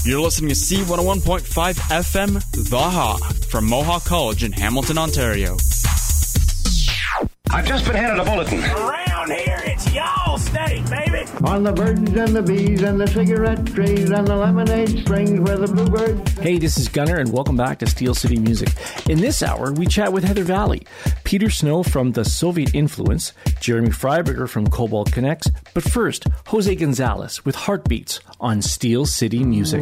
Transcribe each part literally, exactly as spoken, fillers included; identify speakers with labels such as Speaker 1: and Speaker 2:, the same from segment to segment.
Speaker 1: You're listening to C one oh one point five F M, The Hawk, from Mohawk College in Hamilton, Ontario.
Speaker 2: I've just been handed a bulletin.
Speaker 3: Around here, it's y'all state, baby.
Speaker 4: On the birds and the bees and the cigarette trees and the lemonade springs where the bluebirds...
Speaker 5: Hey, this is Gunnar, and welcome back to Steel City Music. In this hour, we chat with Heather Valley, Peter Snow from The Soviet Influence, Jeremy Freiberger from Cobalt Connects, but first, Jose Gonzalez with Heartbeats on Steel City Music.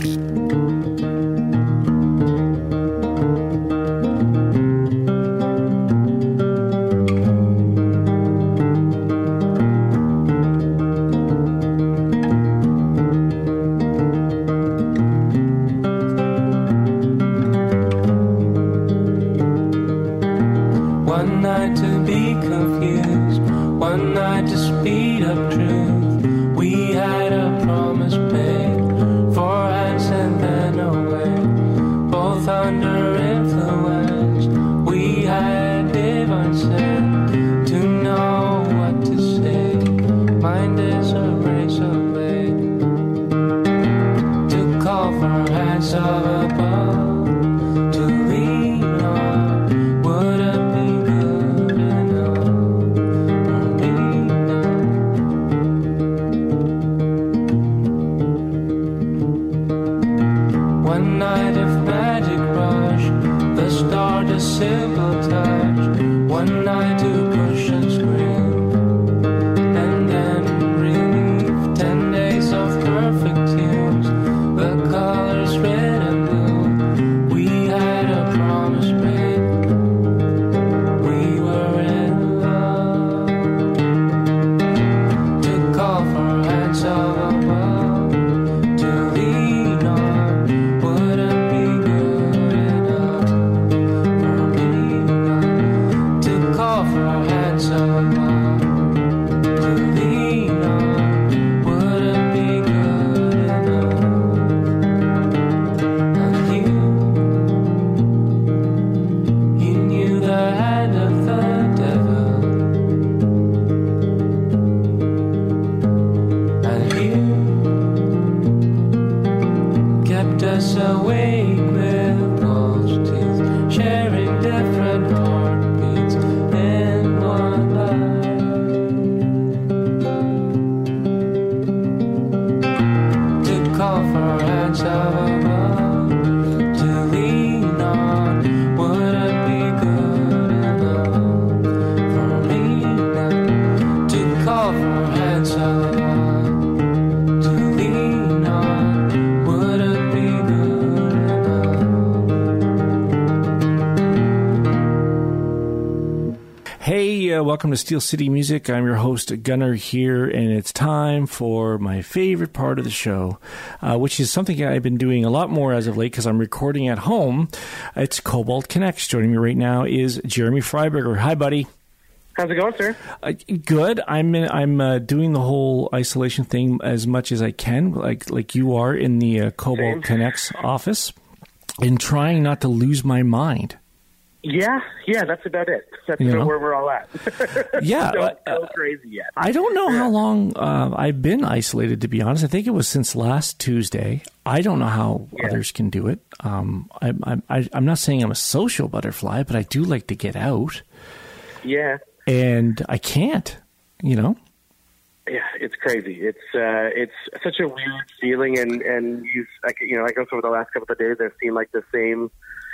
Speaker 5: Welcome to Steel City Music. I'm your host, Gunnar, here, and it's time for my favorite part of the show, uh, which is something I've been doing a lot more as of late because I'm recording at home. It's Cobalt Connects. Joining me right now is Jeremy Freiberger. Hi, buddy.
Speaker 6: How's it going, sir?
Speaker 5: Uh, good. I'm in, I'm uh, doing the whole isolation thing as much as I can, like like you are in the uh, Cobalt Same. Connects office, and trying not to lose my mind.
Speaker 6: Yeah, yeah, that's about it. That's
Speaker 5: you know?
Speaker 6: where we're all at.
Speaker 5: Yeah.
Speaker 6: Don't
Speaker 5: uh,
Speaker 6: go crazy yet.
Speaker 5: I don't know
Speaker 6: yeah.
Speaker 5: how long uh, I've been isolated, to be honest. I think it was since last Tuesday. I don't know how yeah. others can do it. Um, I, I, I'm not saying I'm a social butterfly, but I do like to get out.
Speaker 6: Yeah.
Speaker 5: And I can't, you know?
Speaker 6: Yeah, it's crazy. It's uh, it's such a weird feeling, and, and you, like, you know, I guess over the last couple of days, I've seen like the same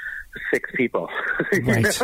Speaker 6: six people.
Speaker 5: Right.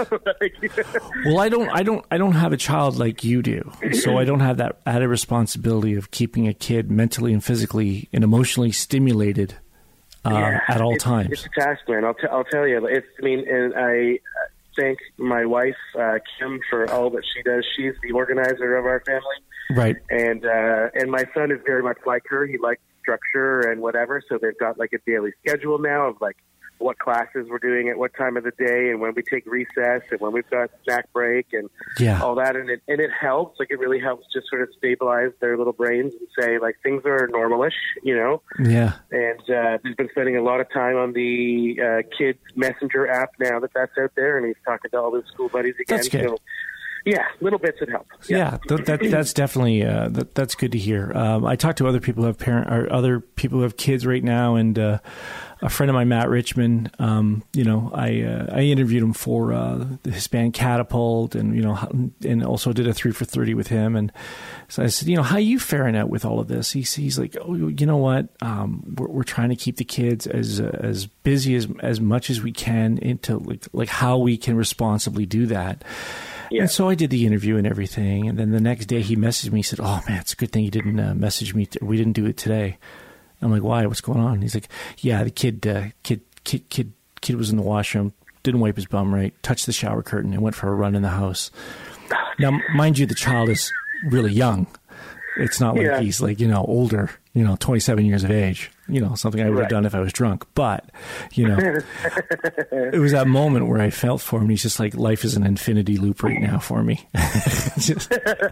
Speaker 5: Well, I don't, I don't, I don't have a child like you do, so I don't have that added responsibility of keeping a kid mentally and physically and emotionally stimulated uh,
Speaker 6: yeah,
Speaker 5: at all
Speaker 6: it's,
Speaker 5: times.
Speaker 6: It's a task, man. I'll, t- I'll tell you. It's, I mean, and I thank my wife, uh, Kim, for all that she does. She's the organizer of our family.
Speaker 5: Right.
Speaker 6: And uh, and my son is very much like her. He likes structure and whatever, so they've got like a daily schedule now of like what classes we're doing at what time of the day and when we take recess and when we've got snack break and
Speaker 5: yeah.
Speaker 6: all that. And it, and it helps. Like, it really helps just sort of stabilize their little brains and say, like, things are normalish, you know?
Speaker 5: Yeah.
Speaker 6: And uh, he's been spending a lot of time on the uh, kids messenger app now that that's out there, and he's talking to all his school buddies again.
Speaker 5: That's good.
Speaker 6: So, Yeah, little bits that help.
Speaker 5: Yeah,
Speaker 6: Yeah,
Speaker 5: th- that, that's definitely uh, that, that's good to hear. Um, I talk to other people who have parent or other people who have kids right now, and uh, a friend of mine, Matt Richmond. Um, you know, I uh, I interviewed him for uh, his band Catapult, and you know, and also did a three for thirty with him. And so I said, you know, how are you faring out with all of this? He's he's like, oh, you know what? Um, we're, we're trying to keep the kids as uh, as busy as as much as we can into like like how we can responsibly do that. Yeah. And so I did the interview and everything. And then the next day he messaged me. He said, oh, man, it's a good thing you didn't uh, message me. T- we didn't do it today. I'm like, why? What's going on? He's like, yeah, the kid, uh, kid, kid, kid, kid was in the washroom, didn't wipe his bum right, touched the shower curtain, and went for a run in the house. Now, mind you, the child is really young. It's not like yeah. he's like, you know, older, you know, twenty-seven years of age, you know, something I would have
Speaker 6: right.
Speaker 5: done if I was drunk. But, you know, it was that moment where I felt for him. He's just like, life is an infinity loop right now for me. just,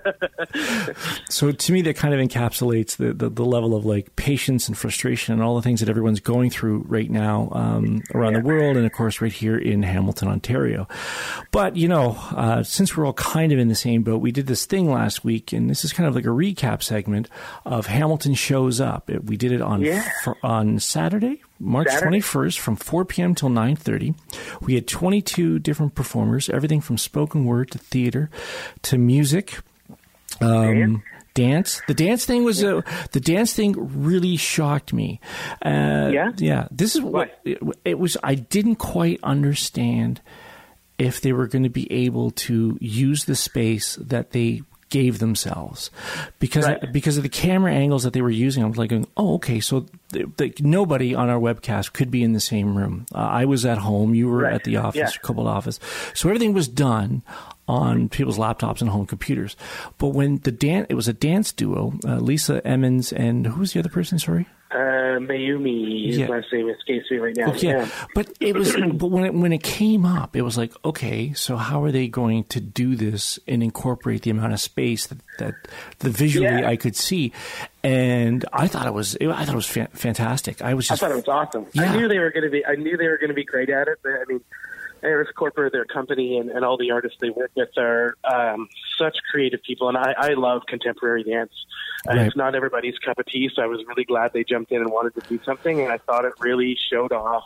Speaker 5: so to me, that kind of encapsulates the, the, the level of like patience and frustration and all the things that everyone's going through right now um, around yeah. the world. And of course, right here in Hamilton, Ontario. But, you know, uh, since we're all kind of in the same boat, we did this thing last week, and this is kind of like a recap segment of Hamilton Shows Up. It, we did it on
Speaker 6: yeah.
Speaker 5: f- on Saturday, March
Speaker 6: Saturday.
Speaker 5: twenty-first from four p.m. till nine thirty. We had twenty-two different performers, everything from spoken word to theater to music. Um, dance. The dance thing was uh, the dance thing really shocked me. Uh,
Speaker 6: yeah,
Speaker 5: yeah. This is what it, it was. I didn't quite understand if they were going to be able to use the space that they gave themselves, because right. because of the camera angles that they were using. I was like, going, oh, okay, so the, the, nobody on our webcast could be in the same room. Uh, I was at home, you were
Speaker 6: right.
Speaker 5: at the office,
Speaker 6: yeah.
Speaker 5: a couple of office, so everything was done on people's laptops and home computers. But when the dance, it was a dance duo, uh, Lisa Emmons and who was the other person? Sorry.
Speaker 6: Uh, Mayumi, his
Speaker 5: yeah.
Speaker 6: last name escapes me right now.
Speaker 5: Okay.
Speaker 6: Yeah.
Speaker 5: But it was, but when it, when it came up, it was like, okay, so how are they going to do this and incorporate the amount of space that, that the visually
Speaker 6: yeah.
Speaker 5: I could see? And I thought it was, I thought it was fa- fantastic. I was just,
Speaker 6: I thought it was awesome.
Speaker 5: Yeah.
Speaker 6: I knew they were going to be, I knew they were going to be great at it. I mean, Aris Corporate, their company, and, and all the artists they work with are um, such creative people, and I, I love contemporary dance. And
Speaker 5: right.
Speaker 6: It's not everybody's cup of tea, so I was really glad they jumped in and wanted to do something, and I thought it really showed off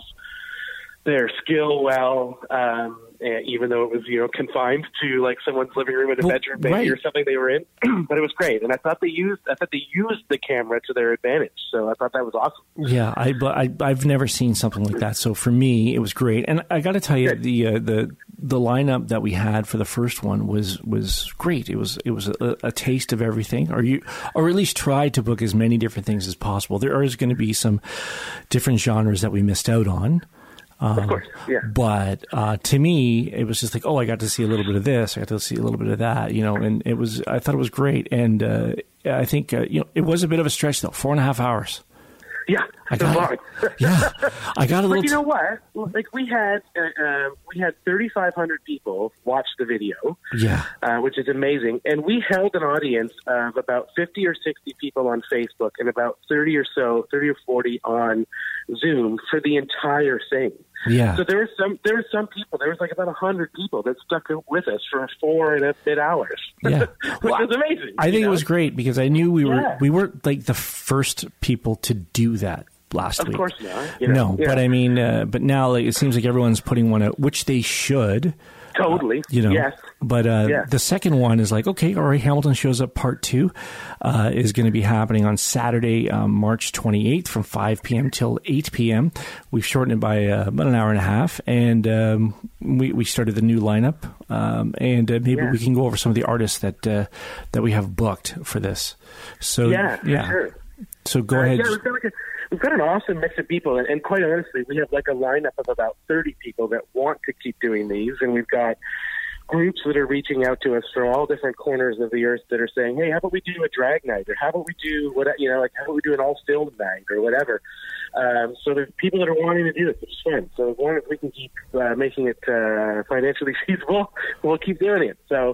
Speaker 6: their skill well, um, even though it was, you know, confined to like someone's living room in a
Speaker 5: well,
Speaker 6: bedroom maybe
Speaker 5: right.
Speaker 6: or something they were in. But it was great, and I thought they used I thought they used the camera to their advantage. So I thought that was awesome.
Speaker 5: Yeah, I, but I I've never seen something like that. So for me, it was great, and I got to tell you,
Speaker 6: Good.
Speaker 5: the uh, the the lineup that we had for the first one was was great. It was it was a, a taste of everything, or you or at least tried to book as many different things as possible. There is going to be some different genres that we missed out on. Um,
Speaker 6: of course, yeah.
Speaker 5: But uh, to me, it was just like, oh, I got to see a little bit of this, I got to see a little bit of that, you know. And it was, I thought it was great, and uh, I think uh, you know, it was a bit of a stretch though, four and a half hours.
Speaker 6: Yeah,
Speaker 5: I got, yeah, I got a little.
Speaker 6: But you know what? Like we had, uh, uh, we had thirty-five hundred people watch the video.
Speaker 5: Yeah,
Speaker 6: uh, which is amazing. And we held an audience of about fifty or sixty people on Facebook, and about thirty or so, thirty or forty on Zoom for the entire thing.
Speaker 5: Yeah.
Speaker 6: So there were some, there were some people. There was like about a hundred people that stuck with us for four and a bit hours.
Speaker 5: Yeah,
Speaker 6: which
Speaker 5: well,
Speaker 6: was amazing.
Speaker 5: I think
Speaker 6: know?
Speaker 5: it was great because I knew we were
Speaker 6: yeah.
Speaker 5: we weren't like the first people to do that last
Speaker 6: of
Speaker 5: week.
Speaker 6: Of course not. You know?
Speaker 5: No,
Speaker 6: yeah.
Speaker 5: but I mean, uh, but now like, it seems like everyone's putting one out, which they should.
Speaker 6: Totally.
Speaker 5: Uh, you know,
Speaker 6: yes.
Speaker 5: But uh,
Speaker 6: yeah.
Speaker 5: the second one is like, okay, all right, Hamilton Shows Up Part two uh, is going to be happening on Saturday, um, March twenty-eighth from five p.m. till eight p.m. We've shortened it by uh, about an hour and a half, and um, we, we started the new lineup, um, and uh, maybe
Speaker 6: yeah.
Speaker 5: we can go over some of the artists that uh, that we have booked for this. So,
Speaker 6: yeah,
Speaker 5: yeah.
Speaker 6: sure.
Speaker 5: So go
Speaker 6: uh,
Speaker 5: ahead.
Speaker 6: Yeah, we've got, like a, we've got an awesome mix of people, and, and quite honestly, we have like a lineup of about thirty people that want to keep doing these, and we've got groups that are reaching out to us from all different corners of the earth that are saying, hey, how about we do a drag night, or how about we do what, you know, like how about we do an all film night, or whatever. Um, so there's people that are wanting to do it. It's fun. So as long as we can keep uh, making it uh, financially feasible, we'll keep doing it. So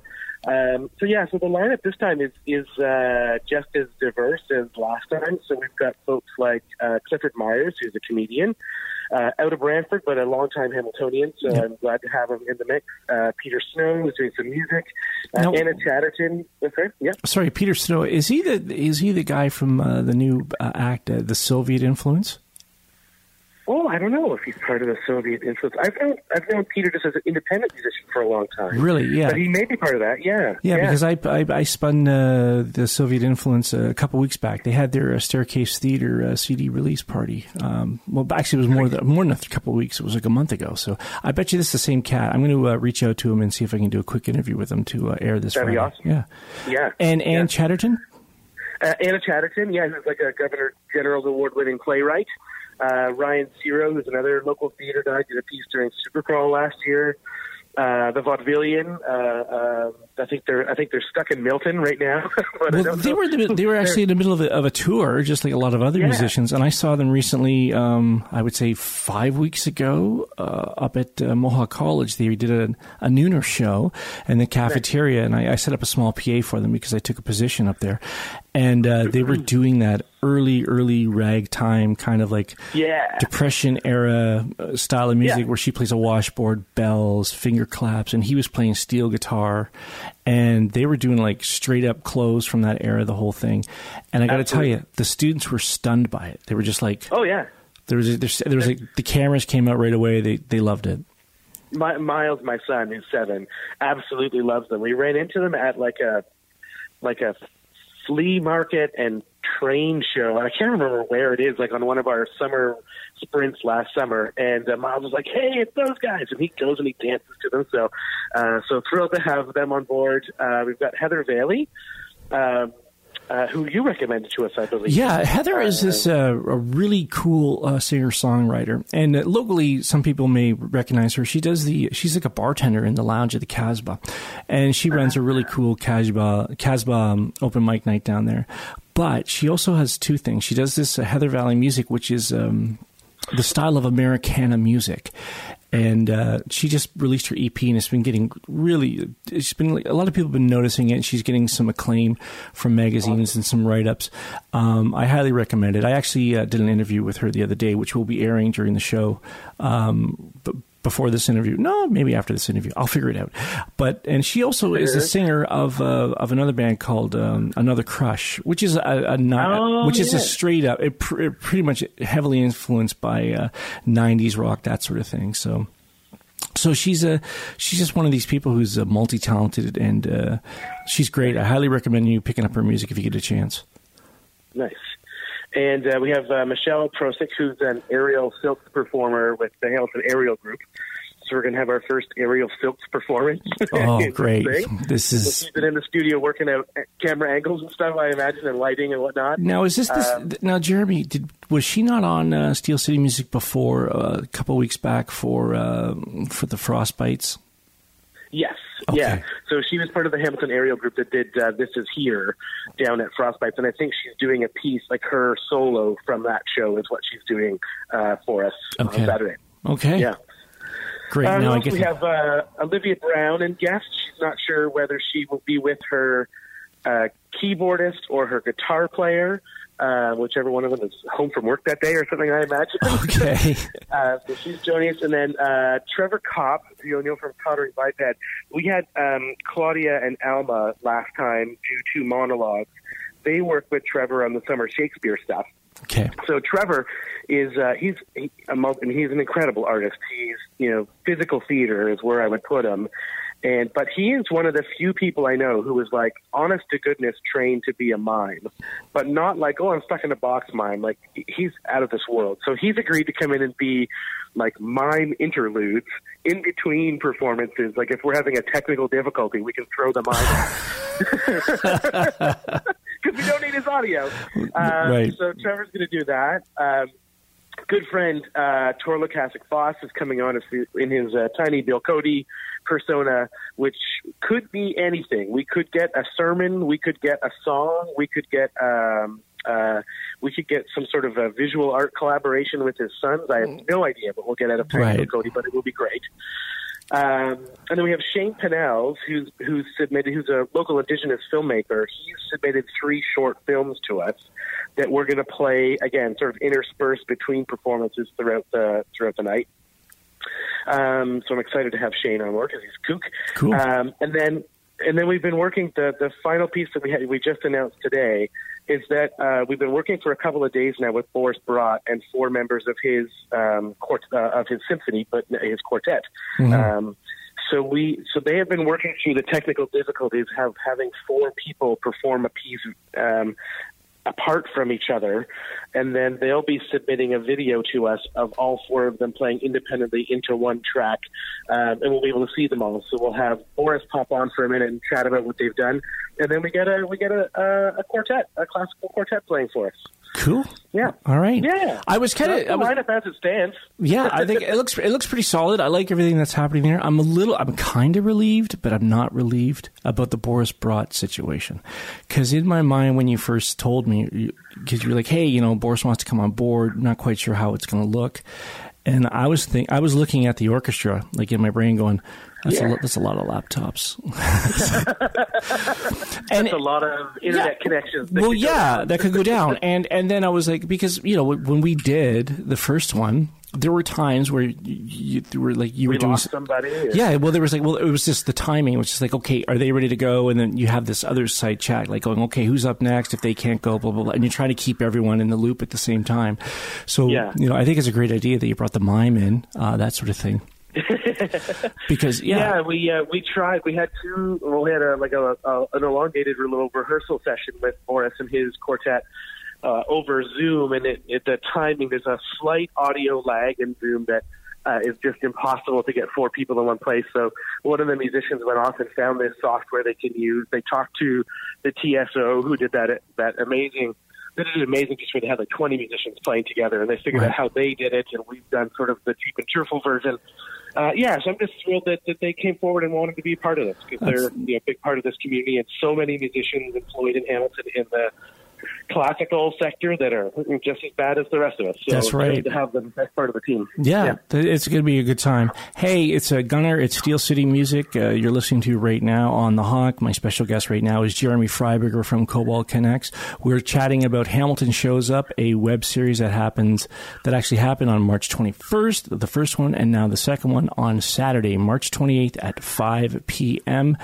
Speaker 6: Um, so yeah, so the lineup this time is is uh, just as diverse as last time. So we've got folks like uh, Clifford Myers, who's a comedian, uh, out of Brantford, but a longtime Hamiltonian. So
Speaker 5: Yeah.
Speaker 6: I'm glad to have him in the mix. Uh, Peter Snow, who's doing some music. Uh,
Speaker 5: Now-
Speaker 6: Anna Chatterton, with her. Yeah.
Speaker 5: Sorry, Peter Snow. Is he the is he the guy from uh, the new uh, act, uh, The Soviet Influence?
Speaker 6: Oh, I don't know if he's part of the Soviet influence. I've known, I've known Peter just as an independent musician for a long time.
Speaker 5: Really? Yeah.
Speaker 6: But he may be part of that, yeah.
Speaker 5: Yeah, because I, I I spun uh, the Soviet Influence a couple weeks back. They had their uh, Staircase Theater uh, C D release party. Um, well, actually, it was more than, more than a couple of weeks. It was like a month ago. So I bet you this is the same cat. I'm going to uh, reach out to him and see if I can do a quick interview with him to uh, air this.
Speaker 6: That'd be
Speaker 5: Friday.
Speaker 6: awesome.
Speaker 5: Yeah.
Speaker 6: Yeah.
Speaker 5: And Anne
Speaker 6: yeah.
Speaker 5: Chatterton?
Speaker 6: Uh, Anna Chatterton, yeah, who's like a Governor General's Award-winning playwright. Uh, Ryan Ciro, who's another local theater guy, did a piece during Supercrawl last year. Uh, the Vaudevillian, uh, uh, I think they're I think they're stuck in Milton right now. but I
Speaker 5: Well,
Speaker 6: don't
Speaker 5: they
Speaker 6: know.
Speaker 5: were in the, they were actually in the middle of a, of a tour, just like a lot of other
Speaker 6: Yeah.
Speaker 5: musicians. And I saw them recently. Um, I would say five weeks ago, uh, up at uh, Mohawk College. They did a, a nooner show in the cafeteria, and I, I set up a small P A for them because I took a position up there. And uh, they were doing that early, early ragtime kind of like
Speaker 6: Yeah.
Speaker 5: Depression era uh, style of music
Speaker 6: Yeah.
Speaker 5: where she plays a washboard, bells, finger claps, and he was playing steel guitar. And they were doing like straight up clothes from that era, the whole thing. And I got to tell
Speaker 6: Absolutely.
Speaker 5: you, the students were stunned by it. They were just like,
Speaker 6: Oh, yeah.
Speaker 5: there was, there, there was like, the cameras came out right away. They, they loved it.
Speaker 6: My, Miles, my son, who's seven, absolutely loves them. We ran into them at like a like a flea market and train show, and I can't remember where it is, like on one of our summer sprints last summer. And uh, Miles was like, "Hey, it's those guys!" And he goes and he dances to them. So, uh, so thrilled to have them on board. Uh, we've got Heather Bailey, um, uh, who you recommended to us, I believe.
Speaker 5: Yeah, Heather is this uh, a really cool uh, singer-songwriter, and uh, locally, some people may recognize her. She does the she's like a bartender in the lounge at the Casbah, and she runs a really cool Casbah Casbah um, open mic night down there. But she also has two things. She does this uh, Heather Valley music, which is um, the style of Americana music. And uh, she just released her E P, and it's been getting really. It's been a lot of people have been noticing it. She's getting some acclaim from magazines and some write-ups. Um, I highly recommend it. I actually uh, did an interview with her the other day, which will be airing during the show. Um, but before this interview, no, maybe after this interview, I'll figure it out. But and she also is a singer of uh, of another band called um, Another Crush, which is a, a not,
Speaker 6: Oh,
Speaker 5: which is
Speaker 6: yeah.
Speaker 5: a straight up, it, pr- it pretty much heavily influenced by uh, nineties rock, that sort of thing. So. So she's a she's just one of these people who's uh, multi-talented, and uh, she's great. I highly recommend you picking up her music if you get a chance.
Speaker 6: Nice. And uh, we have uh, Michelle Prosick, who's an aerial silks performer with the Hamilton Aerial Group. So we're going to have our first aerial silks performance.
Speaker 5: Oh,
Speaker 6: It's
Speaker 5: great!
Speaker 6: thing.
Speaker 5: This
Speaker 6: So
Speaker 5: is
Speaker 6: she's been in the studio working out camera angles and stuff, I imagine, and lighting and whatnot.
Speaker 5: now. Is this this
Speaker 6: Um,
Speaker 5: now, Jeremy? Did was she not on uh, Steel City Music before uh, a couple of weeks back for uh, for the Frostbites?
Speaker 6: Yes.
Speaker 5: Okay.
Speaker 6: Yeah. So she was part of the Hamilton Aerial Group that did uh, This Is Here down at Frostbites. And I think she's doing a piece, like her solo from that show is what she's doing uh, for us
Speaker 5: Okay.
Speaker 6: on Saturday.
Speaker 5: Okay,
Speaker 6: Yeah.
Speaker 5: great.
Speaker 6: Uh,
Speaker 5: now I
Speaker 6: we
Speaker 5: get to-
Speaker 6: have uh, Olivia Brown and guest. She's not sure whether she will be with her uh, keyboardist or her guitar player, uh, whichever one of them is home from work that day or something, I imagine.
Speaker 5: okay.
Speaker 6: uh, so she's joining us. And then uh, Trevor Kopp, who you know from Tottering Biped. We had um, Claudia and Alma last time do two monologues. They work with Trevor on the summer Shakespeare stuff.
Speaker 5: Okay.
Speaker 6: So Trevor is uh, he's he, a multi, he's an incredible artist. He's you know physical theater is where I would put him, and but he is one of the few people I know who is like honest to goodness trained to be a mime, but not like oh I'm stuck in a box mime. Like he's out of this world. So he's agreed to come in and be like mime interludes in between performances. Like if we're having a technical difficulty, we can throw the mime. Because we don't need his audio. Um,
Speaker 5: Right.
Speaker 6: So Trevor's going to do that. Um, good friend uh, Torla Kasich-Foss is coming on as the- in his uh, tiny Bill Cody persona, which could be anything. We could get a sermon. We could get a song. We could get um, uh, we could get some sort of a visual art collaboration with his sons. I have no idea what we'll get out of tiny
Speaker 5: Right.
Speaker 6: Bill Cody, but it will be great. Um, and then we have Shane Pinnells, who's who's submitted, who's a local Indigenous filmmaker. He's submitted three short films to us that we're going to play again, sort of interspersed between performances throughout the throughout the night. Um, so I'm excited to have Shane on board because he's kook.
Speaker 5: Cool.
Speaker 6: Um, and then and then we've been working the the final piece that we had we just announced today is that uh, we've been working for a couple of days now with Boris Brott and four members of his um, court, uh, of his symphony, but his quartet. Mm-hmm. Um, so we, so they have been working through the technical difficulties of having four people perform a piece um, apart from each other, and then they'll be submitting a video to us of all four of them playing independently into one track, um, and we'll be able to see them all. So we'll have Boris pop on for a minute and chat about what they've done, and then we get a we get a, a, a quartet, a classical quartet playing for us.
Speaker 5: Cool.
Speaker 6: Yeah.
Speaker 5: All right.
Speaker 6: Yeah.
Speaker 5: I was kind of
Speaker 6: the lineup as it stands.
Speaker 5: Yeah, I think it looks it looks pretty solid. I like everything that's happening there. I'm a little, I'm kind of relieved, but I'm not relieved about the Boris Brott situation, because in my mind, when you first told me, because you were like, hey, you know, Boris wants to come on board, not quite sure how it's going to look, and I was think I was looking at the orchestra, like in my brain, going, That's, yeah. a, that's a lot of laptops.
Speaker 6: and That's a lot of internet yeah, connections. That
Speaker 5: well, yeah, that could go down. And and then I was like, because, you know, when we did the first one, there were times where you, you were like, you
Speaker 6: we
Speaker 5: were doing
Speaker 6: lost somebody. Or...
Speaker 5: Yeah, well, there was like, well, it was just the timing, which is like, okay, are they ready to go? And then you have this other side chat, like going, okay, who's up next if they can't go, blah, blah, blah. And you're trying to keep everyone in the loop at the same time. So, yeah. you know, I think it's a great idea that you brought the mime in, uh, that sort of thing. Because yeah,
Speaker 6: yeah, we uh, we tried. We had two. Well, we had a, like a, a an elongated little rehearsal session with Boris and his quartet uh, over Zoom, and it, it, the timing. There's a slight audio lag in Zoom that uh, is just impossible to get four people in one place. So one of the musicians went off and found this software they can use. They talked to the T S O who did that that amazing. They did an amazing piece where they had like twenty musicians playing together, and they figured right. out how they did it, and we've done sort of the cheap and cheerful version. Uh, yeah, so I'm just thrilled that, that they came forward and wanted to be a part of this, because they're you know, a big part of this community, and so many musicians employed in Hamilton in the classical sector that are just as bad as the rest of us. So
Speaker 5: that's right.
Speaker 6: To have them as part of the team.
Speaker 5: Yeah, yeah. It's going to be a good time. Hey, it's a Gunner. It's Steel City Music. Uh, you're listening to right now on The Hawk. My special guest right now is Jeremy Freiberger from Cobalt Connects. We're chatting about Hamilton Shows Up, a web series that happens that actually happened on March twenty-first, the first one, and now the second one on Saturday, March twenty-eighth at five p.m.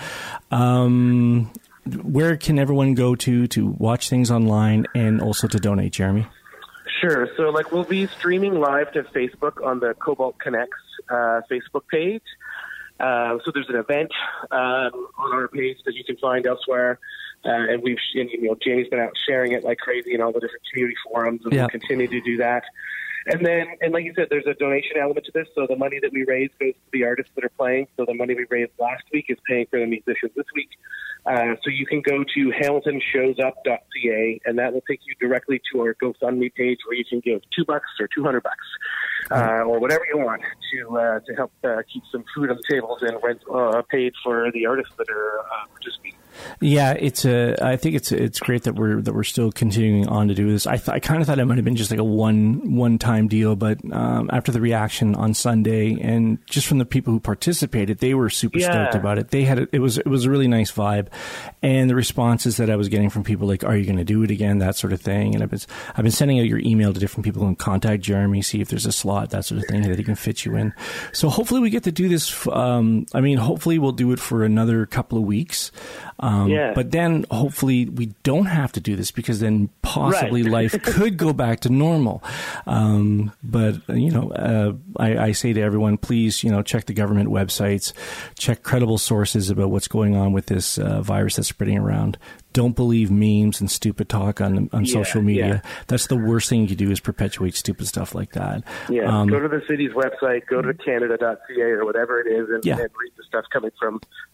Speaker 5: Um... Where can everyone go to to watch things online and also to donate, Jeremy?
Speaker 6: Sure. So, like, we'll be streaming live to Facebook on the Cobalt Connects uh, Facebook page. Uh, so there's an event um, on our page that you can find elsewhere. Uh, and we've, and, you know, Jamie's been out sharing it like crazy in all the different community forums, and
Speaker 5: yep.
Speaker 6: we'll continue to do that. And then, and like you said, there's a donation element to this. So the money that we raise goes to the artists that are playing. So the money we raised last week is paying for the musicians this week. Uh, so you can go to hamilton shows up dot c a, and that will take you directly to our GoFundMe page, where you can give two bucks or two hundred bucks, uh, or whatever you want to uh, to help uh, keep some food on the tables and rent uh, paid for the artists that are uh, participating.
Speaker 5: Yeah, it's a. I think it's it's great that we're that we're still continuing on to do this. I th- I kind of thought it might have been just like a one one time deal, but um, after the reaction on Sunday and just from the people who participated, they were super
Speaker 6: yeah.
Speaker 5: stoked about it. They had a, it was it was a really nice vibe, and the responses that I was getting from people like, "Are you going to do it again?" That sort of thing. And I've been I've been sending out your email to different people and contact Jeremy, see if there's a slot, that sort of thing, that he can fit you in. So hopefully we get to do this. Um, I mean, hopefully we'll do it for another couple of weeks. Um,
Speaker 6: yeah.
Speaker 5: But then hopefully we don't have to do this, because then possibly
Speaker 6: right.
Speaker 5: life could go back to normal. Um, but, you know, uh, I, I say to everyone, please, you know, check the government websites, check credible sources about what's going on with this uh, virus that's spreading around. Don't believe memes and stupid talk on on yeah, social media. Yeah. That's the worst thing you can do, is perpetuate stupid stuff like that.
Speaker 6: Yeah,
Speaker 5: um,
Speaker 6: go to the city's website, go to canada dot c a or whatever it is, and,
Speaker 5: yeah.
Speaker 6: and read the stuff coming from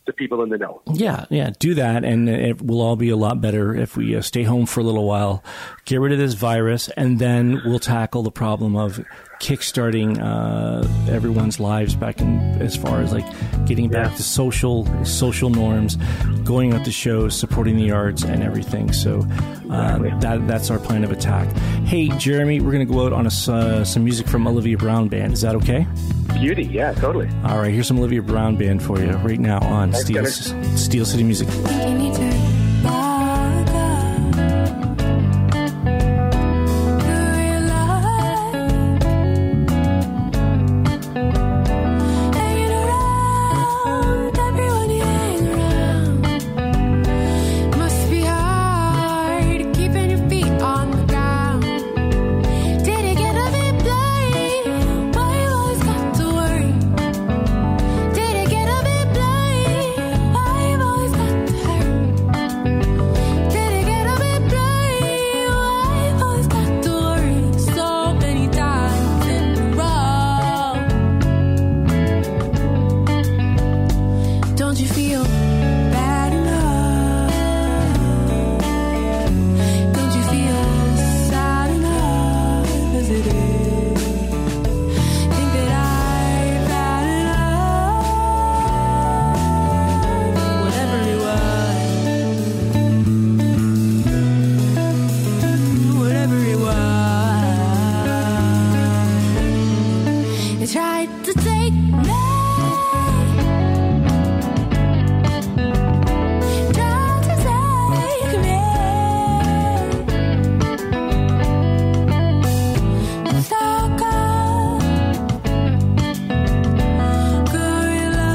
Speaker 6: to people in the know.
Speaker 5: Yeah, yeah, do that, and it will all be a lot better if we uh, stay home for a little while, get rid of this virus, and then we'll tackle the problem of kickstarting uh, everyone's lives back in, as far as like getting back
Speaker 6: Yeah.
Speaker 5: to social social norms, going out to shows, supporting the arts, and everything. So uh,
Speaker 6: Exactly.
Speaker 5: that that's our plan of attack. Hey, Jeremy, we're going to go out on a, uh, some music from Olivia Brown Band. Is that okay?
Speaker 6: Beauty, yeah, totally.
Speaker 5: All right, here's some Olivia Brown Band for you right now on
Speaker 6: Thanks,
Speaker 5: Steel,
Speaker 6: Dennis.
Speaker 5: Steel City Music.
Speaker 2: Can you turn back up? Do you like hanging around everyone you hang around? Must be hard keeping your feet on the ground. Did you get a bit blind? Why you always got to worry? Did you get a bit blind? Why you always got to hurt? Did you get a bit blind? Why you always got to worry? So many times in a row. Don't you feel bad enough? Don't you feel sad enough as it is? Think that I've had enough. Whatever it was, whatever it was, it tried to take me. Tried to take me. Stalker, gorilla,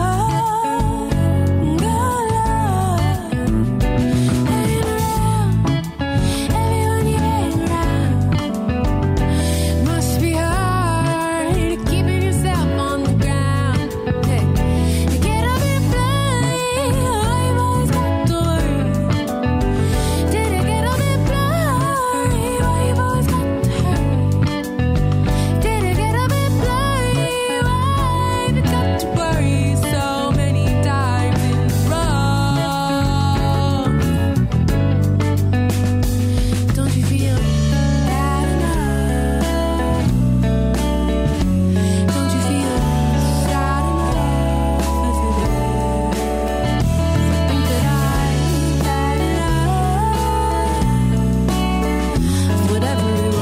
Speaker 2: gorilla, hanging around everyone you hang around. Must be hard keeping yourself on the ground. Hey, you get up and play. I've always got to worry. Did you get up and play? Why you've always got to hurt? Did you get up and play? Why you've got to worry so many times in a row? Don't you feel bad enough? Don't you feel sad enough as it is? Think that I've had enough. Whatever it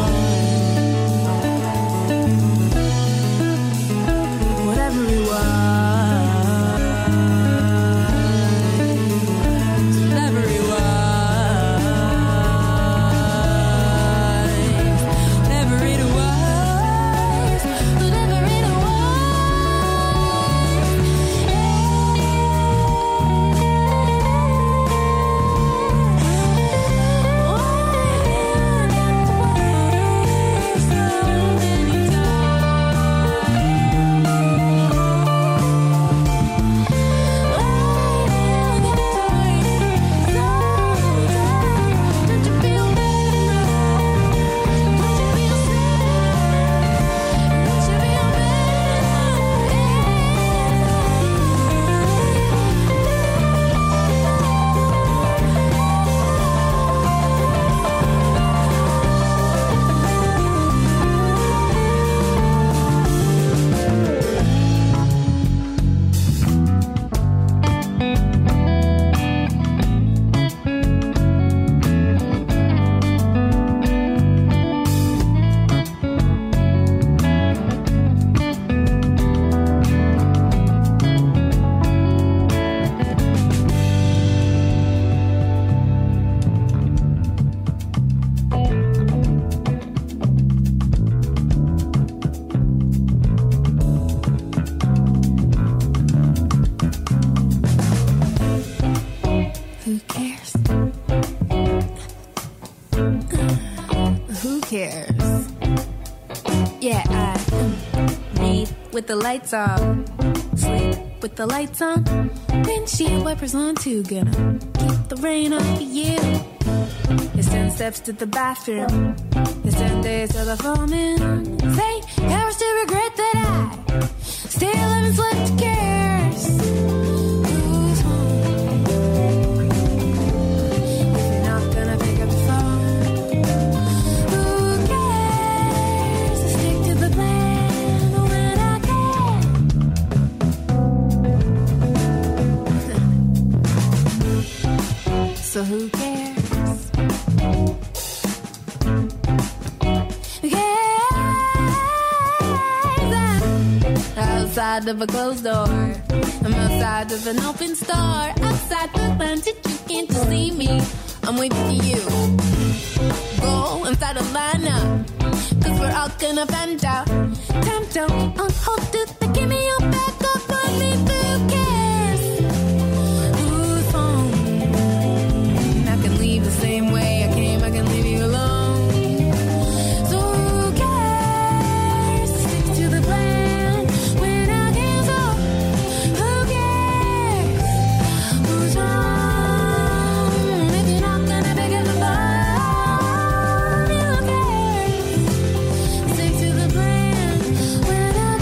Speaker 2: was, whatever it was, whatever it was, whatever it was, whatever it Who cares? Who cares? Yeah, I read with the lights on, sleep with the lights on, windshield wipers on too. Gonna keep the rain off of you. It's ten steps to the bathroom. It's ten days till the phone in. Say, hours to regret that I still haven't slept. Cares? Who's home? Outside of a closed door, I'm outside of an open store. Outside the planted, you can't you see me. I'm waiting for you. Go inside a lineup, cause we're all gonna find out. Time down on hold it, they give me your back up on me. Who cares who's home? I can leave the same way I came, I can leave you alone. So who cares? Stick to the plan when I cancel. Who cares who's wrong? If you're not gonna pick up the phone, who cares? Stick to the plan when I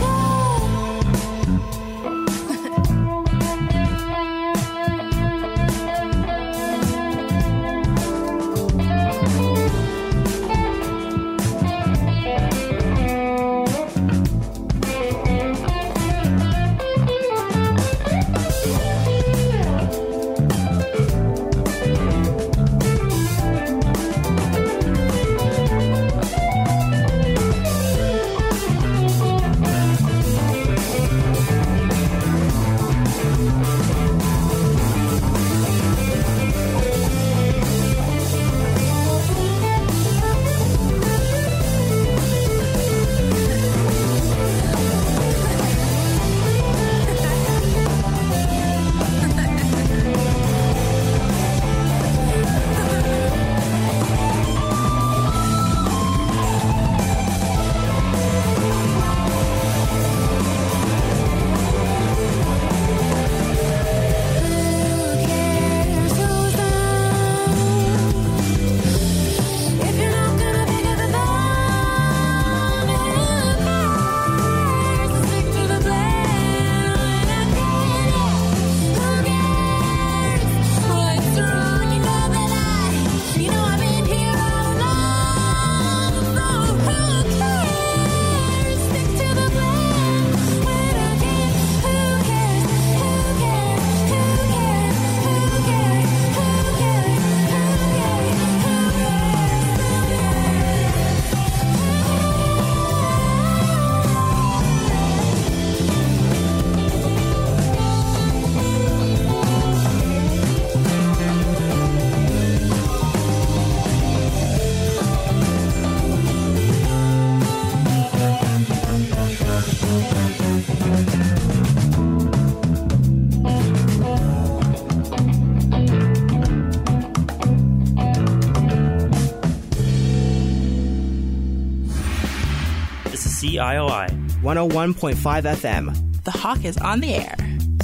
Speaker 7: C I O I one oh one point five F M.
Speaker 8: The Hawk is on the air.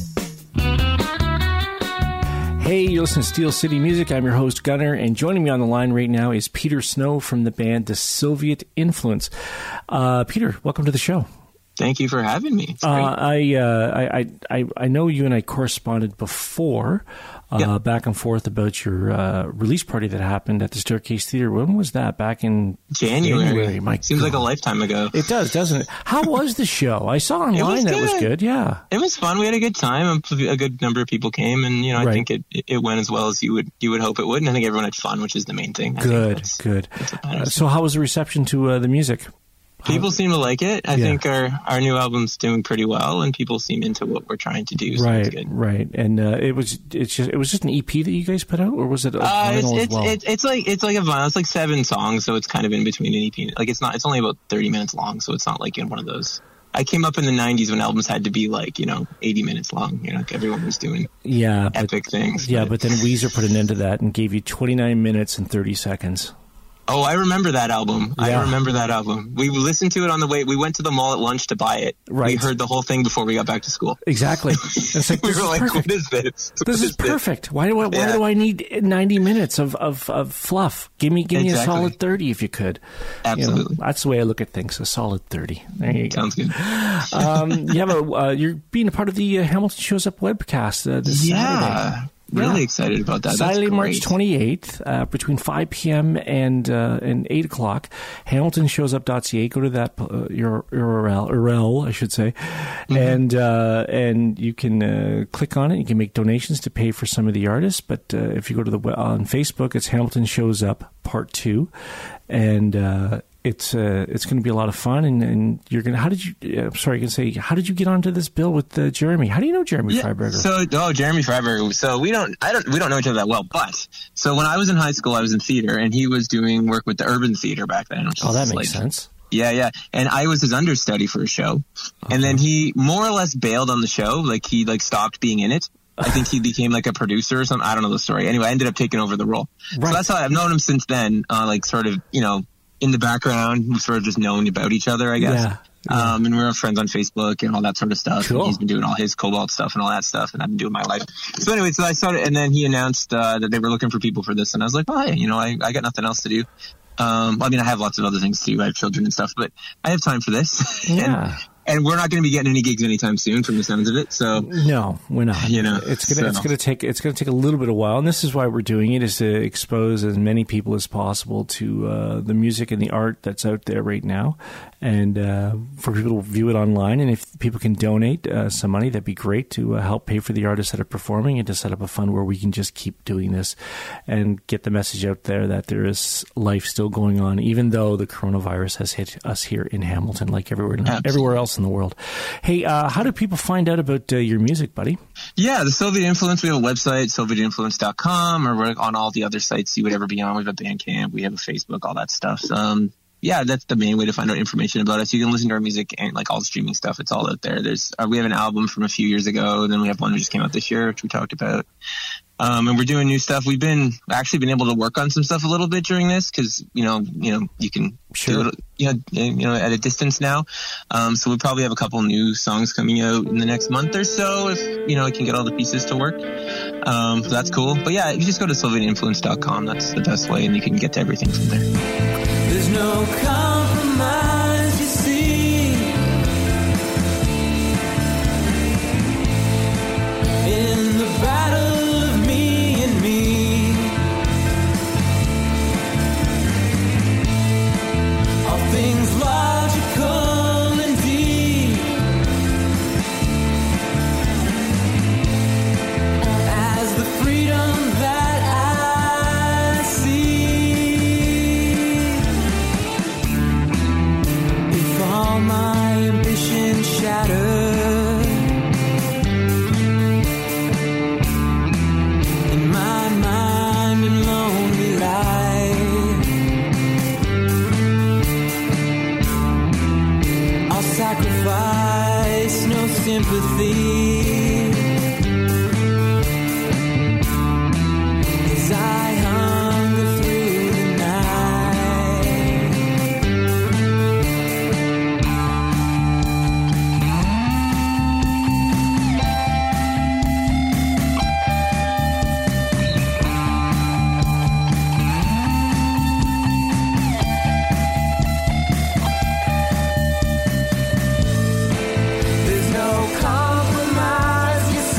Speaker 5: Hey, you listen to Steel City Music. I'm your host, Gunnar, and joining me on the line right now is Peter Snow from the band The Soviet Influence. Uh, Peter, welcome to the show.
Speaker 9: Thank you for having me. It's
Speaker 5: Uh,
Speaker 9: great.
Speaker 5: I, uh, I, I, I know you and I corresponded before, uh,
Speaker 9: Yeah.
Speaker 5: back and forth about your uh, release party that happened at the Staircase Theater. When was that? Back in
Speaker 9: January.
Speaker 5: January. My
Speaker 9: Seems
Speaker 5: God.
Speaker 9: like a lifetime ago.
Speaker 5: It does, doesn't it? How was the show? I saw online
Speaker 9: It was
Speaker 5: that it was
Speaker 9: good.
Speaker 5: good. Yeah.
Speaker 9: It was fun. We had a good time. A good number of people came, and you know, I
Speaker 5: Right.
Speaker 9: think it it went as well as you would you would hope it would. And I think everyone had fun, which is the main thing. I think
Speaker 5: Good,
Speaker 9: that's-
Speaker 5: good.
Speaker 9: that's what
Speaker 5: Uh,
Speaker 9: matters.
Speaker 5: so, how was the reception to uh, the music?
Speaker 9: People seem to like it. I
Speaker 5: Yeah.
Speaker 9: think our, our new album's doing pretty well, and people seem into what we're trying to do. So
Speaker 5: Right,
Speaker 9: it's good.
Speaker 5: right, and uh, it was it's just it was just an E P that you guys put out, or was it a
Speaker 9: Uh, it's
Speaker 5: vinyl as
Speaker 9: it's,
Speaker 5: well?
Speaker 9: it's it's like it's like a vinyl. It's like seven songs, so it's kind of in between an E P. Like it's not. It's only about thirty minutes long, so it's not like in one of those. I came up in the nineties when albums had to be like you know eighty minutes long. You know, like everyone was doing
Speaker 5: yeah, but,
Speaker 9: epic things.
Speaker 5: yeah, but then Weezer put an end to that and gave you twenty-nine minutes and thirty seconds.
Speaker 9: Oh, I remember that album.
Speaker 5: Yeah.
Speaker 9: I remember that album. We listened to it on the way. We went to the mall at lunch to buy it.
Speaker 5: Right.
Speaker 9: We heard the whole thing before we got back to school.
Speaker 5: Exactly. It's like
Speaker 9: we
Speaker 5: this
Speaker 9: were
Speaker 5: is
Speaker 9: like,
Speaker 5: perfect.
Speaker 9: what is this? What
Speaker 5: This is perfect. Why do I why
Speaker 9: Yeah.
Speaker 5: do I need ninety minutes of, of, of fluff? Give me give me a
Speaker 9: Exactly.
Speaker 5: solid thirty if you could.
Speaker 9: Absolutely.
Speaker 5: You know, that's the way I look at things. A solid thirty. There you go.
Speaker 9: Sounds good.
Speaker 5: Um, you have a uh, you're being a part of the uh, Hamilton Shows Up webcast uh, this Saturday.
Speaker 9: Yeah. Really
Speaker 5: Yeah.
Speaker 9: excited about that.
Speaker 5: Saturday,
Speaker 9: That's
Speaker 5: March
Speaker 9: great.
Speaker 5: twenty-eighth, uh, between five p.m. and uh, and eight o'clock, hamilton shows up dot c a. Go to that uh, your U R L, U R L, I should say,
Speaker 9: Mm-hmm.
Speaker 5: and uh, and you can uh, click on it. You can make donations to pay for some of the artists. But uh, if you go to the we- on Facebook, it's Hamilton Shows Up Part Two, and uh, it's uh, it's going to be a lot of fun, and, and you're going to. How did you? Uh, I'm sorry, I can say. How did you get onto this bill with uh, Jeremy? How do you know Jeremy
Speaker 9: yeah,
Speaker 5: Freiberger?
Speaker 9: So, oh, Jeremy Freiberger. So we don't, I don't, we don't know each other that well. But so when I was in high school, I was in theater, and he was doing work with the Urban Theater back then. Which
Speaker 5: oh, that
Speaker 9: is
Speaker 5: makes
Speaker 9: like,
Speaker 5: sense.
Speaker 9: Yeah, yeah. And I was his understudy for a show, okay. And then he more or less bailed on the show. Like he like stopped being in it. I think he became like a producer or something. I don't know the story. Anyway, I ended up taking over the role. Right. So that's how I've known him since then. Uh, like sort of, you know. In the background, we've sort of just known about each other, I guess.
Speaker 5: Yeah, yeah.
Speaker 9: Um, and we were friends on Facebook and all that sort of stuff.
Speaker 5: Cool.
Speaker 9: And he's been doing all his Cobalt stuff and all that stuff, and I've been doing my life. So anyway, so I started, and then he announced uh, that they were looking for people for this, and I was like, oh, hey, you know, I, I got nothing else to do. Um, I mean, I have lots of other things too. I have children and stuff, but I have time for this.
Speaker 5: Yeah.
Speaker 9: and, and we're not going to be getting any gigs anytime soon, from the sounds of it. So
Speaker 5: no, we're not.
Speaker 9: You know,
Speaker 5: it's gonna
Speaker 9: so.
Speaker 5: it's gonna take it's gonna take a little bit of while, and this is why we're doing it, is to expose as many people as possible to uh, the music and the art that's out there right now, and uh, for people to view it online. And if people can donate uh, some money, that'd be great to uh, help pay for the artists that are performing, and to set up a fund where we can just keep doing this and get the message out there that there is life still going on, even though the coronavirus has hit us here in Hamilton, like everywhere
Speaker 9: Absolutely.
Speaker 5: everywhere else in the world. Hey, uh, how do people find out about uh, your music, buddy?
Speaker 9: Yeah, the Soviet Influence, we have a website, soviet influence dot com, or we're on all the other sites you would ever be on. We have a Bandcamp, we have a Facebook, all that stuff. So, um, yeah, that's the main way to find out information about us. You can listen to our music and like all the streaming stuff. It's all out there. There's uh, we have an album from a few years ago. Then we have one that just came out this year, which we talked about. Um, and we're doing new stuff. We've been actually been able to work on some stuff a little bit during this because, you know, you know, you can
Speaker 5: sure.
Speaker 9: do it, you know, you know, at a distance now. Um, so we probably have a couple new songs coming out in the next month or so if, you know, I can get all the pieces to work. Um, so that's cool. But yeah, you just go to soviet influence dot com. That's the best way, and you can get to everything from there.
Speaker 10: There's no compromise, you see, in the battle of me and me. All things logical and deep, as the freedom that I see. All my ambition shattered, in my mind and lonely life, I'll sacrifice no sympathy as I hunger through the night. There's no compromise, you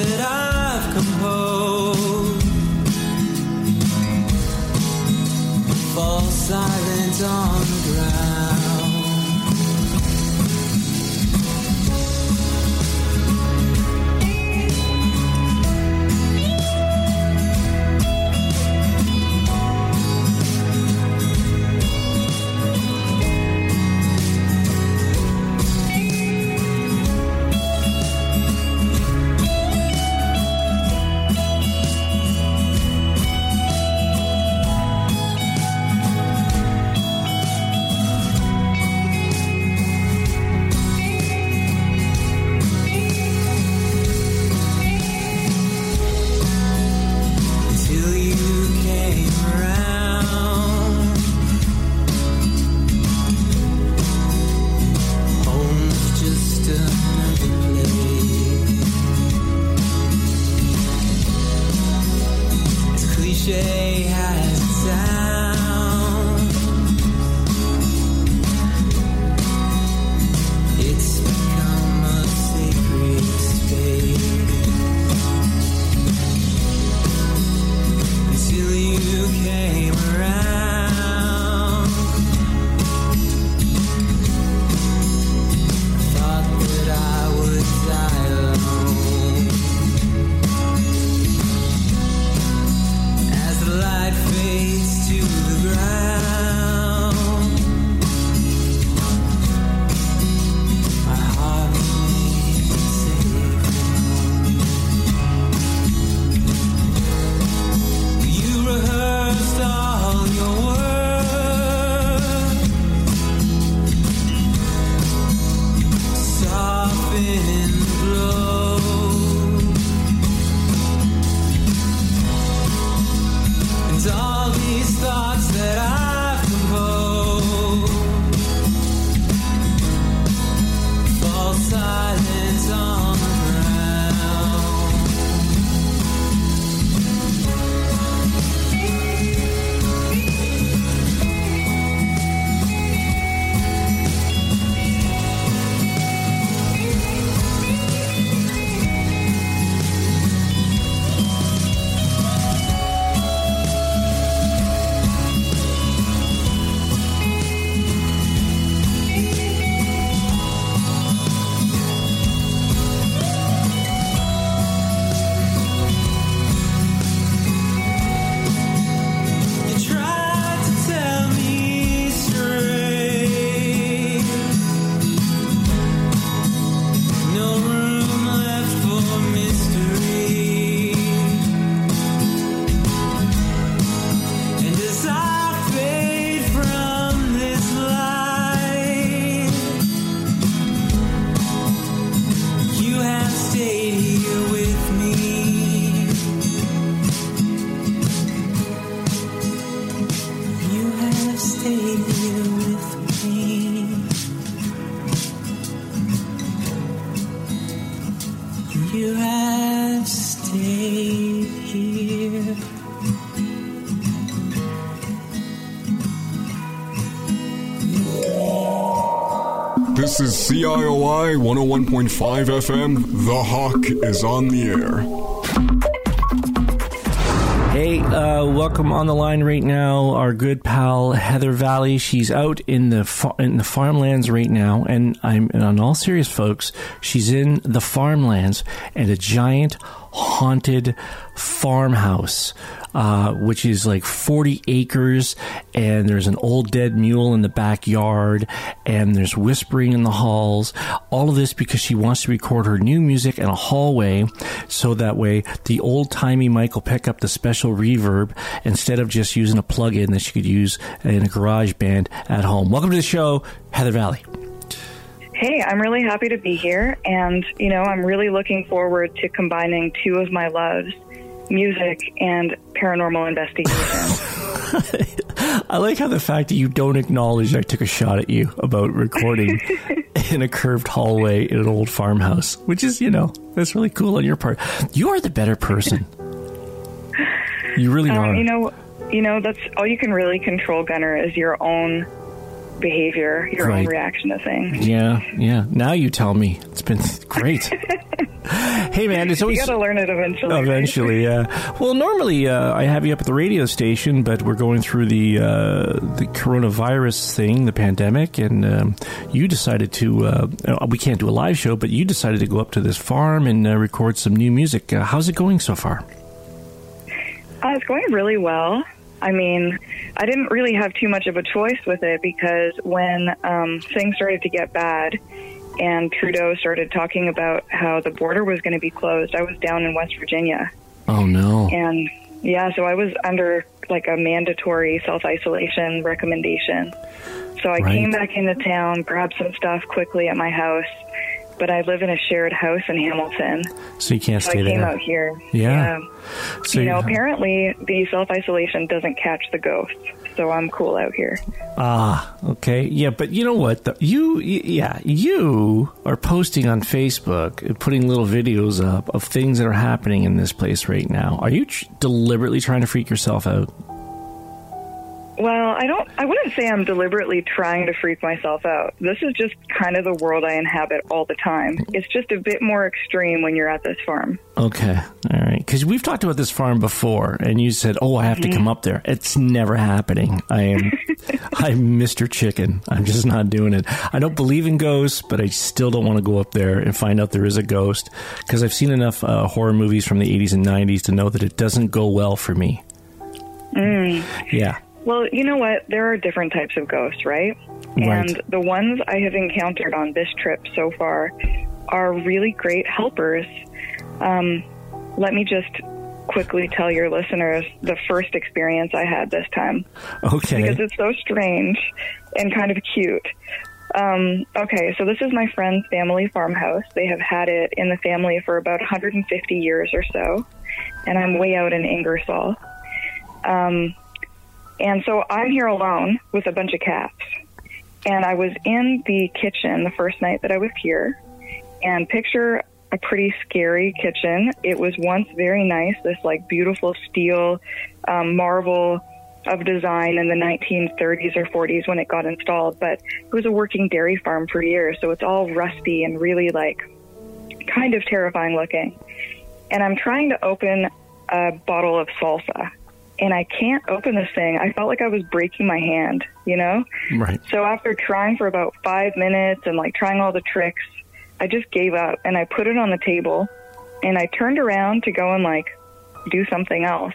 Speaker 10: that I've composed fall silent on the ground.
Speaker 11: This is C I O I one oh one point five F M. The Hawk is on the air.
Speaker 5: Hey, uh, welcome on the line right now, our good pal Heather Valley. She's out in the fa- in the farmlands right now, and I'm and on all serious, folks. She's in the farmlands at a giant haunted farmhouse, uh, which is like forty acres, and there's an old dead mule in the backyard, and there's whispering in the halls. All of this because she wants to record her new music in a hallway, so that way the old-timey mic will pick up the special reverb instead of just using a plug-in that she could use in a garage band at home. Welcome to the show, Heather Valley.
Speaker 12: Hey, I'm really happy to be here, and, you know, I'm really looking forward to combining two of my loves, music and paranormal investigation.
Speaker 5: I like how the fact that you don't acknowledge I took a shot at you about recording in a curved hallway in an old farmhouse, which is, you know, that's really cool on your part. You are the better person. You really
Speaker 12: um,
Speaker 5: are.
Speaker 12: You know, you know, that's all you can really control, Gunnar, is your own behavior, your
Speaker 5: right.
Speaker 12: own reaction to things.
Speaker 5: Yeah, yeah. Now you tell me. It's been great. Hey, man, it's always...
Speaker 12: You got to learn it eventually.
Speaker 5: Eventually, yeah. Well, normally uh, I have you up at the radio station, but we're going through the uh, the coronavirus thing, the pandemic, and um, you decided to... Uh, we can't do a live show, but you decided to go up to this farm and uh, record some new music. Uh, how's it going so far?
Speaker 12: Uh, it's going really well. I mean, I didn't really have too much of a choice with it because when um, things started to get bad and Trudeau started talking about how the border was going to be closed, I was down in West Virginia.
Speaker 5: Oh, no.
Speaker 12: And, yeah, so I was under, like, a mandatory self-isolation recommendation. So I
Speaker 5: Right.
Speaker 12: came back into town, grabbed some stuff quickly at my house, but I live in a shared house in Hamilton.
Speaker 5: So you can't
Speaker 12: so
Speaker 5: stay
Speaker 12: I came
Speaker 5: there.
Speaker 12: out here.
Speaker 5: Yeah.
Speaker 12: Yeah.
Speaker 5: So
Speaker 12: you know,
Speaker 5: you-
Speaker 12: apparently the self-isolation doesn't catch the ghosts, so I'm cool out here.
Speaker 5: Ah, okay. Yeah, but you know what? The, you, y- yeah, you are posting on Facebook, and putting little videos up of things that are happening in this place right now. Are you tr- deliberately trying to freak yourself out?
Speaker 12: Well, I don't, I wouldn't say I'm deliberately trying to freak myself out. This is just kind of the world I inhabit all the time. It's just a bit more extreme when you're at this farm.
Speaker 5: Okay, all right. Because we've talked about this farm before, and you said, "Oh, I have to come up there." It's never happening. I am, I'm Mister Chicken. I'm just not doing it. I don't believe in ghosts, but I still don't want to go up there and find out there is a ghost because I've seen enough uh, horror movies from the eighties and nineties to know that it doesn't go well for me.
Speaker 12: Mm.
Speaker 5: Yeah.
Speaker 12: Well, you know what? There are different types of ghosts, right?
Speaker 5: Right.
Speaker 12: And the ones I have encountered on this trip so far are really great helpers. Um, let me just quickly tell your listeners the first experience I had this time.
Speaker 5: Okay.
Speaker 12: Because it's so strange and kind of cute. Um, okay, so this is my friend's family farmhouse. They have had it in the family for about one hundred fifty years or so. And I'm way out in Ingersoll. Um... And so I'm here alone with a bunch of cats. And I was in the kitchen the first night that I was here. And picture a pretty scary kitchen. It was once very nice, this like beautiful steel um, marvel of design in the nineteen thirties or forties when it got installed. But it was a working dairy farm for years. So it's all rusty and really like kind of terrifying looking. And I'm trying to open a bottle of salsa. And I can't open this thing. I felt like I was breaking my hand, you know?
Speaker 5: Right.
Speaker 12: So after trying for about five minutes and like trying all the tricks, I just gave up and I put it on the table and I turned around to go and like do something else.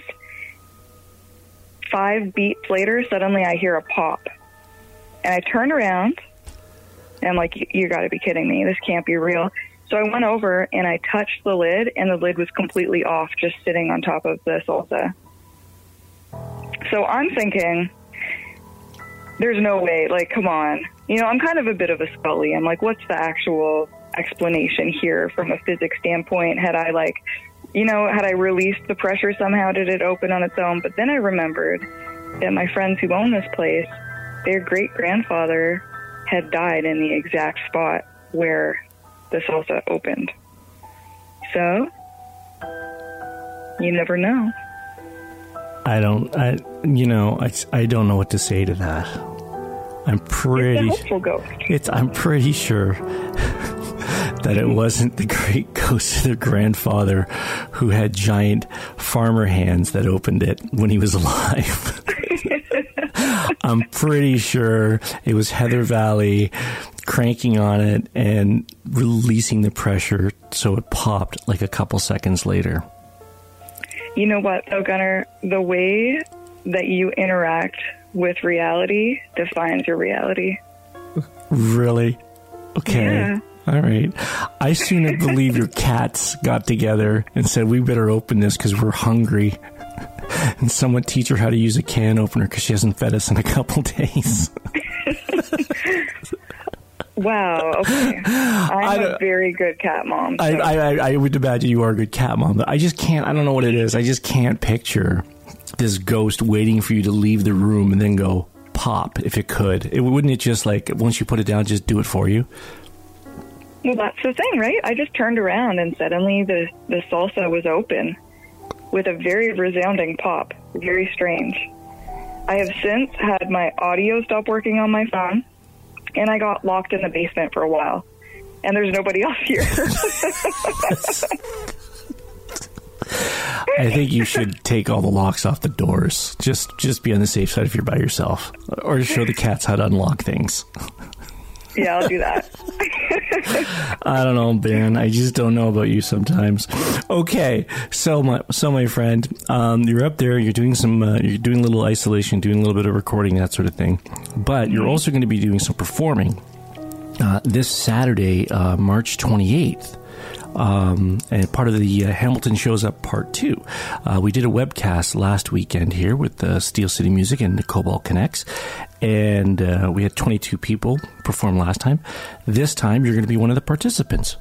Speaker 12: Five beats later, suddenly I hear a pop. And I turned around and I'm like, you gotta be kidding me. This can't be real. So I went over and I touched the lid and the lid was completely off, just sitting on top of the salsa. So I'm thinking, there's no way, like, come on. You know, I'm kind of a bit of a Scully. I'm like, what's the actual explanation here from a physics standpoint? Had I, like, you know, had I released the pressure somehow? Did it open on its own? But then I remembered that my friends who own this place, their great-grandfather had died in the exact spot where the salsa opened. So, you never know.
Speaker 5: I don't, I, you know, I, I don't know what to say to that. I'm pretty,
Speaker 12: it's a hopeful ghost.
Speaker 5: It's, I'm pretty sure that it wasn't the great ghost of their grandfather who had giant farmer hands that opened it when he was alive. I'm pretty sure it was Heather Valley cranking on it and releasing the pressure so it popped like a couple seconds later.
Speaker 12: You know what, though, Gunnar? The way that you interact with reality defines your reality.
Speaker 5: Really? Okay.
Speaker 12: Yeah.
Speaker 5: All right. I sooner believe your cats got together and said, we better open this because we're hungry. And someone teach her how to use a can opener because she hasn't fed us in a couple days.
Speaker 12: Wow, okay. I'm a very good cat mom. So.
Speaker 5: I, I, I would imagine you are a good cat mom, but I just can't, I don't know what it is. I just can't picture this ghost waiting for you to leave the room and then go pop if it could. It wouldn't it just like, once you put it down, just do it for you?
Speaker 12: Well, that's the thing, right? I just turned around and suddenly the, the salsa was open with a very resounding pop. Very strange. I have since had my audio stop working on my phone, and I got locked in the basement for a while. and there's nobody else here.
Speaker 5: I think you should take all the locks off the doors. Just just be on the safe side if you're by yourself. Or show the cats how to unlock things.
Speaker 12: Yeah, I'll do that.
Speaker 5: I don't know, Ben. I just don't know about you sometimes. Okay, so my so my friend, um, you're up there. You're doing some. Uh, you're doing a little isolation, doing a little bit of recording, that sort of thing. But you're also going to be doing some performing uh, this Saturday, uh, March twenty-eighth. Um, and part of the uh, Hamilton Shows Up Part two. Uh, we did a webcast last weekend here with uh, Steel City Music and the Cobalt Connects, and uh, we had twenty-two people perform last time. This time, you're going to be one of the participants.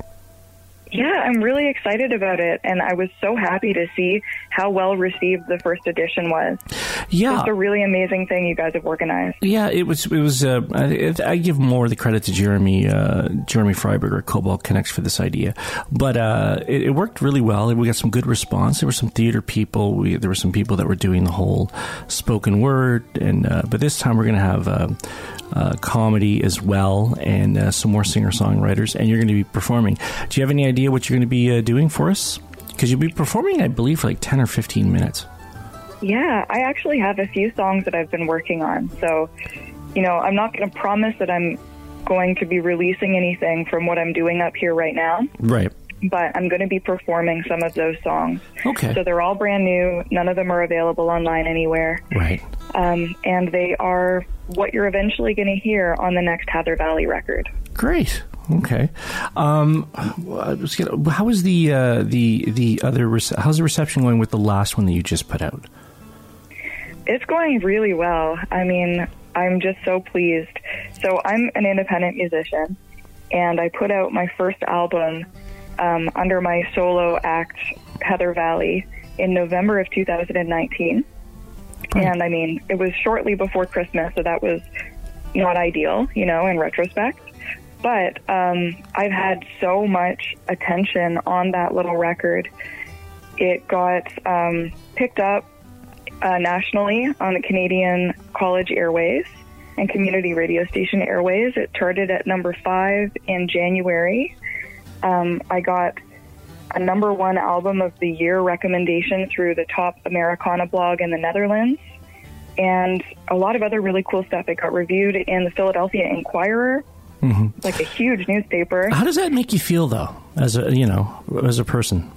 Speaker 12: Yeah, I'm really excited about it, and I was so happy to see how well received the first edition was.
Speaker 5: Yeah,
Speaker 12: it's a really amazing thing you guys have organized.
Speaker 5: Yeah, it was. It was. Uh, I, I give more of the credit to Jeremy, uh, Jeremy Freiberger at Cobalt Connects for this idea, but uh, it, it worked really well. We got some good response. There were some theater people. We, there were some people that were doing the whole spoken word, and uh, but this time we're going to have. Uh, Uh, comedy as well, and uh, some more singer-songwriters, and you're going to be performing. Do you have any idea what you're going to be uh, doing for us? Because you'll be performing, I believe, for like ten or fifteen minutes.
Speaker 12: Yeah, I actually have a few songs that I've been working on. So, you know, I'm not going to promise that I'm going to be releasing anything from what I'm doing up here right now.
Speaker 5: Right.
Speaker 12: But I'm going to be performing some of those songs.
Speaker 5: Okay.
Speaker 12: So they're all brand new. None of them are available online anywhere.
Speaker 5: Right.
Speaker 12: Um, and they are what you're eventually going to hear on the next Heather Valley record.
Speaker 5: Great. Okay. Um, how is the uh, the the other? Rece- how's the reception going with the last one that you just put out?
Speaker 12: It's going really well. I mean, I'm just so pleased. So I'm an independent musician, and I put out my first album um, under my solo act, Heather Valley, in November of two thousand nineteen. Right. And I mean, it was shortly before Christmas, so that was not ideal, you know, in retrospect. But um, I've had so much attention on that little record. It got um, picked up uh, nationally on the Canadian College Airways and community radio station Airways. It charted at number five in January. Um, I got a number one album of the year recommendation through the Top Americana blog in the Netherlands, and a lot of other really cool stuff. It got reviewed in the Philadelphia Inquirer, mm-hmm. like a huge newspaper.
Speaker 5: How does that make you feel, though, as a you know, as a person?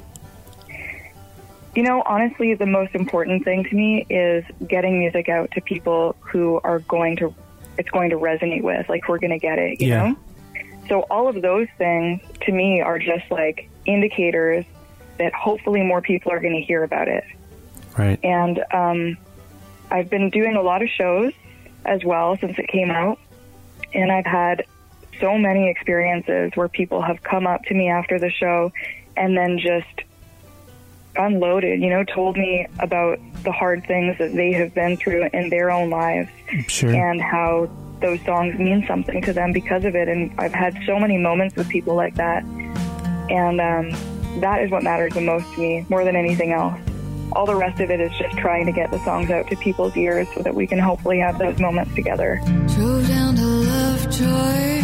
Speaker 12: You know, honestly, the most important thing to me is getting music out to people who are going to, it's going to resonate with, like who are going to get it. You
Speaker 5: yeah.
Speaker 12: know. So all of those things, to me, are just like indicators that hopefully more people are going to hear about it.
Speaker 5: Right.
Speaker 12: And um, I've been doing a lot of shows as well since it came out. And I've had so many experiences where people have come up to me after the show and then just unloaded, you know, told me about the hard things that they have been through in their own lives.
Speaker 5: Sure.
Speaker 12: And how those songs mean something to them because of it. And I've had so many moments with people like that. And um, that is what matters the most to me, more than anything else. All the rest of it is just trying to get the songs out to people's ears so that we can hopefully have those moments together.
Speaker 2: Drove down to Lovejoy,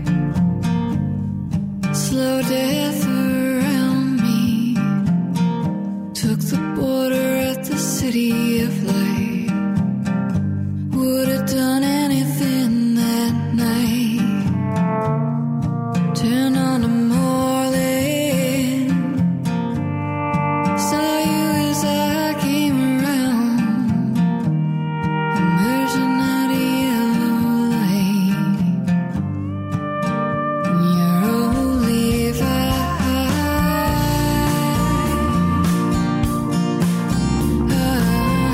Speaker 2: slow death around me, took the border at the city of light, would have done anything that night, turn on the Moreland, saw you as I came around, emerging out of yellow light, and your old Levi. Ah.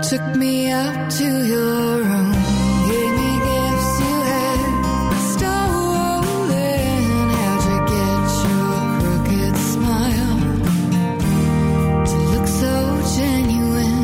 Speaker 2: Took me up to your room, gave me gifts you had stolen. How'd you get your crooked smile to look so genuine?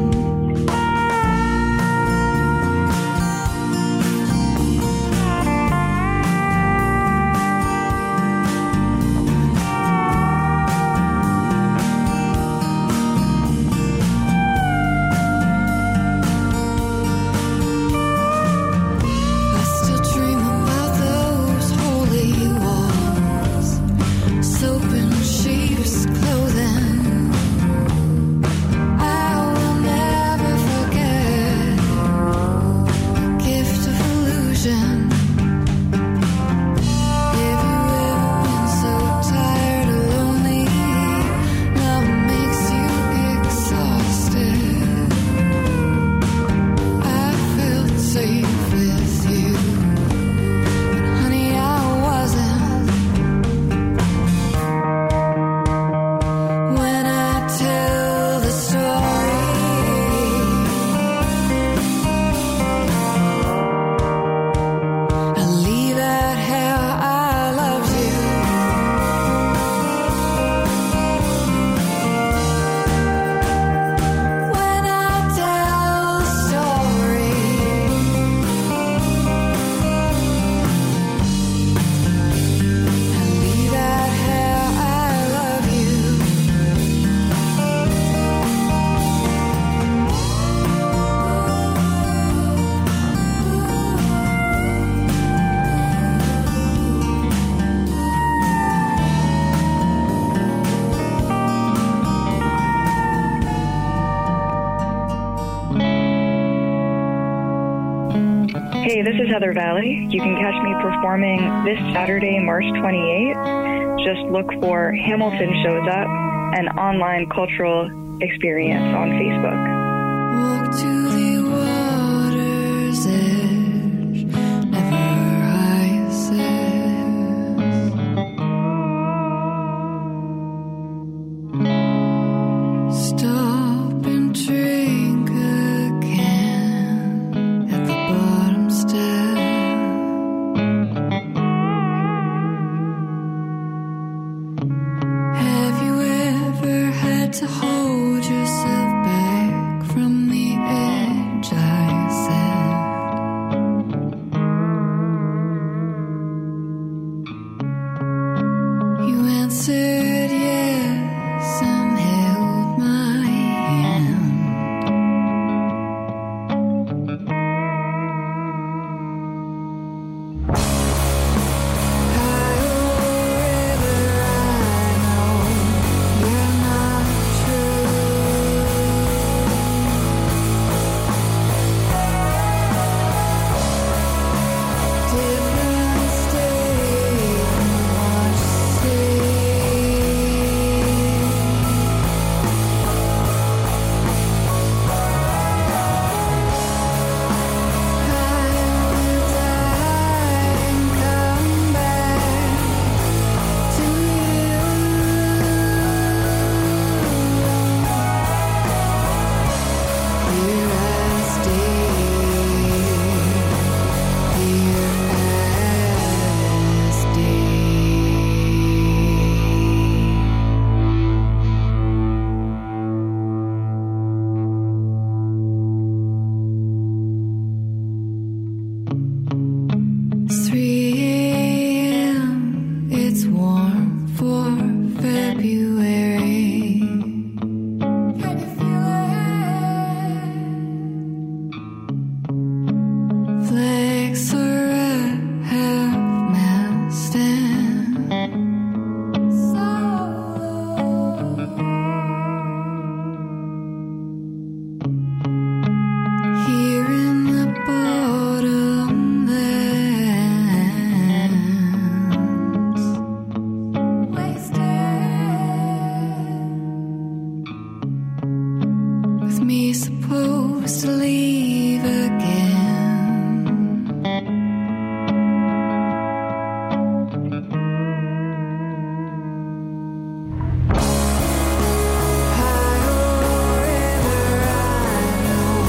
Speaker 12: Hey, this is Heather Valley. You can catch me performing this Saturday, March twenty-eighth. Just look for Hamilton Shows Up, an online cultural experience on Facebook.
Speaker 2: Walk to the water's edge, never rises. Stop and drink again at the bottom step. Have you ever had to hold yourself back from the edge? I said. You answered yes and held my hand. It's three a.m. It's warm for February. Can you feel it? Flags are at half-mast and here in the bottom lands, wasted, with me supposed to leave again. High river, I know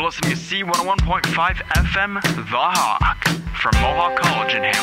Speaker 1: You're listening to C one oh one point five F M, The Hawk, from Mohawk College in Hamilton.